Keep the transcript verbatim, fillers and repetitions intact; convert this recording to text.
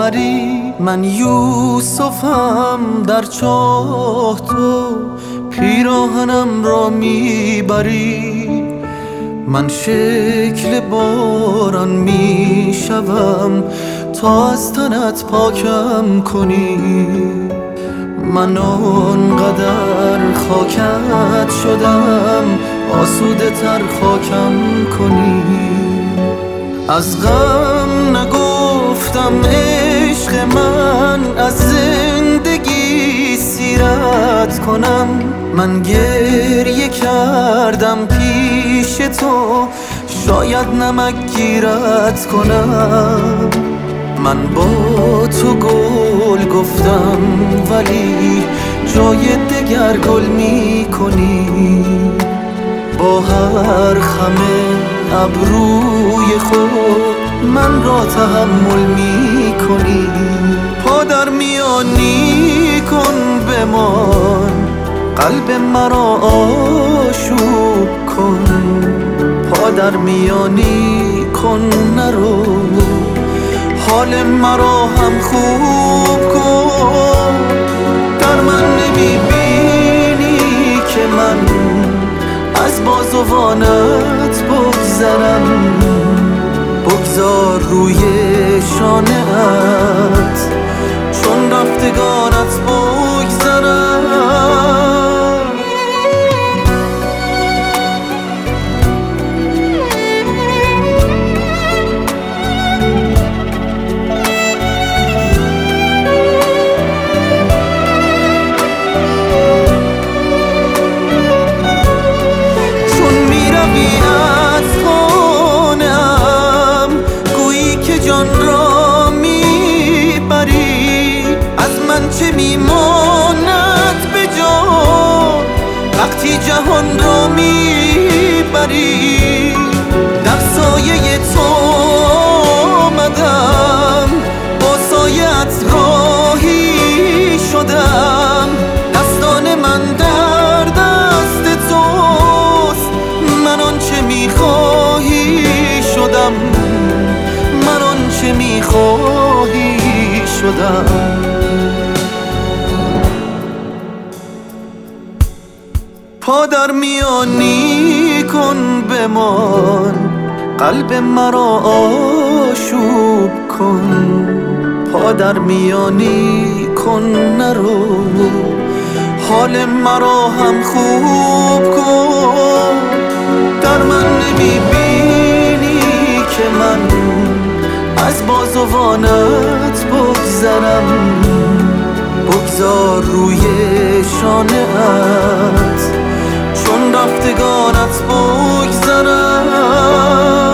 آمدی. من یوسفم در چاه، تو پیراهنم را میبری. من شکل باران میشوم تا از تنت پاکم کنی. من آنقدر خاکت شدم آسوده تر خاکم کنی. از غم نگفتم عشق من، از زندگی سیرت کنم. من گریه کردم پیش تو، شاید نمک گیرت کنم. من با تو گل گفتم ولی جای دگر گل می کنی. با هر خم ابروی خود من را تحمل می کنی. پا در میانی کن بمان، قلب مرا آشوب کن. پا در میانی کن نرو، حال مرا هم خوب کن. در من نمیبینی که من از بازوانت بگذرم. بگذار روی شانه‌ات چون رفتگانت بگذرم. چه میماند به جان وقتی جهان را میبری؟ در سایه تو آمدم، با سایت راهی شدم. دستان من در دست توست، من آنچه میخواهی شدم. من آنچه میخواهی شدم. پا در میانی کن بمان، قلب مرا آشوب کن. پا در میانی کن نرو، حال مرا هم خوب کن. در من نمیبینی که من از بازوانت بگذرم. بگذار روی شانه‌ات چون رفتگانت بگذرم.